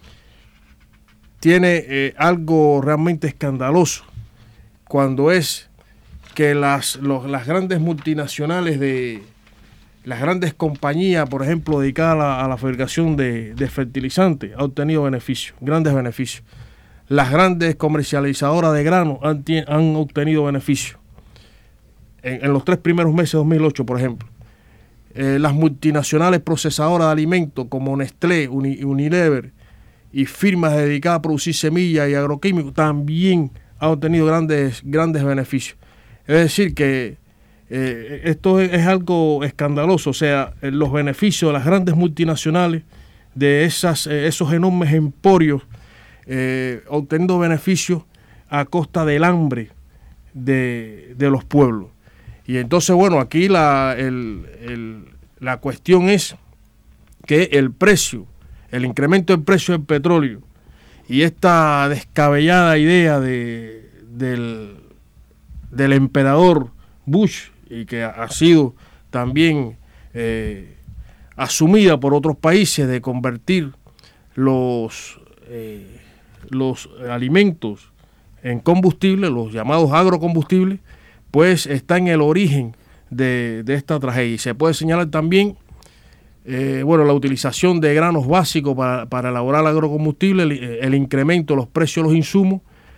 tiene eh, algo realmente escandaloso, cuando es que las, los, las grandes multinacionales de las grandes compañías, por ejemplo, dedicadas a la, a la fabricación de, de fertilizantes, han obtenido beneficios, grandes beneficios. Las grandes comercializadoras de grano han, han obtenido beneficios. En, en los tres primeros meses de dos mil ocho, por ejemplo. Eh, las multinacionales procesadoras de alimentos como Nestlé, Uni, Unilever, y firmas dedicadas a producir semillas y agroquímicos también han obtenido grandes, grandes beneficios. Es decir, que eh, esto es, es algo escandaloso, o sea, los beneficios de las grandes multinacionales, de esas, eh, esos enormes emporios, eh, obteniendo beneficios a costa del hambre de, de los pueblos. Y entonces, bueno, aquí la, el, el, la cuestión es que el precio, el incremento del precio del petróleo y esta descabellada idea de, del, del emperador Bush, y que ha sido también eh, asumida por otros países, de convertir los, eh, los alimentos en combustible, los llamados agrocombustibles, pues está en el origen de, de esta tragedia. Y se puede señalar también Eh, bueno, la utilización de granos básicos para, para elaborar agrocombustible, el, el incremento de los precios de los insumos,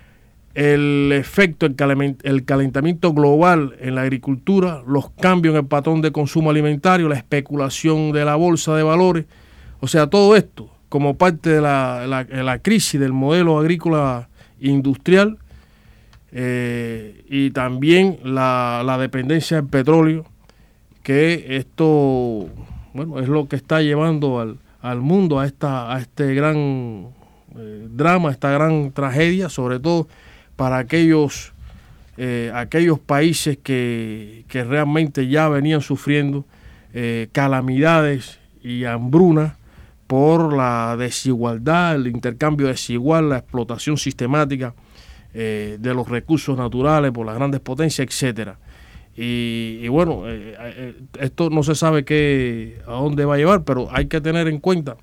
el efecto, el, calent, el calentamiento global en la agricultura, los cambios en el patrón de consumo alimentario, la especulación de la bolsa de valores, o sea, todo esto como parte de la, la, la crisis del modelo agrícola industrial eh, y también la, la dependencia del petróleo, que esto... bueno, es lo que está llevando al, al mundo a esta a este gran eh, drama, esta gran tragedia, sobre todo para aquellos eh, aquellos países que, que realmente ya venían sufriendo eh, calamidades y hambruna por la desigualdad, el intercambio desigual, la explotación sistemática eh, de los recursos naturales por las grandes potencias, etcétera. Y, y bueno, eh, eh, esto no se sabe qué, a dónde va a llevar, pero hay que tener en cuenta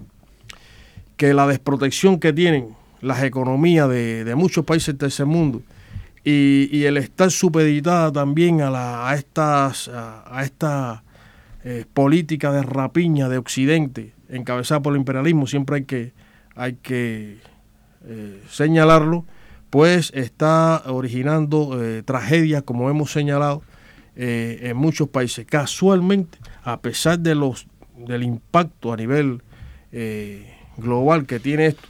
que la desprotección que tienen las economías de, de muchos países del tercer mundo y, y el estar supeditada también a, la, a estas a, a esta eh, política de rapiña de Occidente encabezada por el imperialismo, siempre hay que, hay que eh, señalarlo, pues está originando eh, tragedias, como hemos señalado, eh, en muchos países. Casualmente, a pesar de los del impacto a nivel eh, global que tiene esto,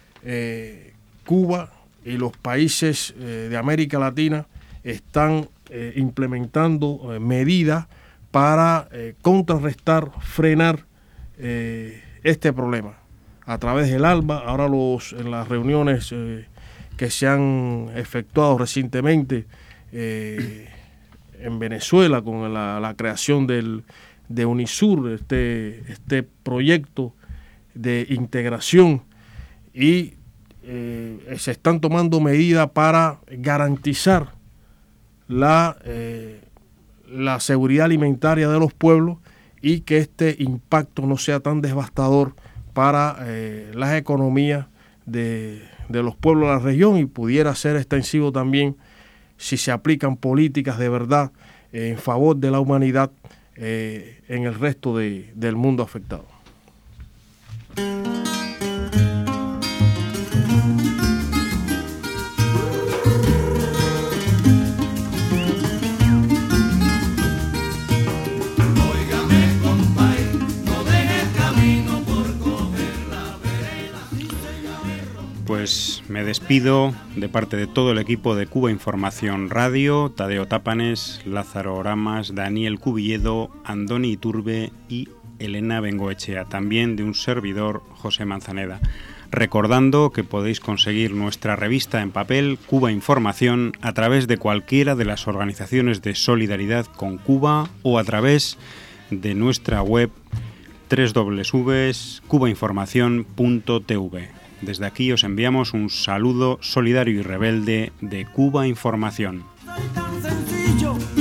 eh, Cuba y los países eh, de América Latina están eh, implementando eh, medidas para eh, contrarrestar, frenar eh, este problema. A través del ALBA, ahora los, en las reuniones eh, que se han efectuado recientemente eh, en Venezuela con la, la creación del, de UNISUR, este, este proyecto de integración, y eh, se están tomando medidas para garantizar la, eh, la seguridad alimentaria de los pueblos y que este impacto no sea tan devastador para eh, las economías de, de los pueblos de la región, y pudiera ser extensivo también si se aplican políticas de verdad eh, en favor de la humanidad eh, en el resto de, del mundo afectado. Pues me despido de parte de todo el equipo de Cuba Información Radio: Tadeo Tápanes, Lázaro Oramas, Daniel Cubilledo, Andoni Iturbe y Elena Bengoechea, también de un servidor, José Manzaneda. Recordando que podéis conseguir nuestra revista en papel, Cuba Información, a través de cualquiera de las organizaciones de solidaridad con Cuba o a través de nuestra web doble u doble u doble u punto cuba información punto t v. Desde aquí os enviamos un saludo solidario y rebelde de Cuba Información. Tan sencillo.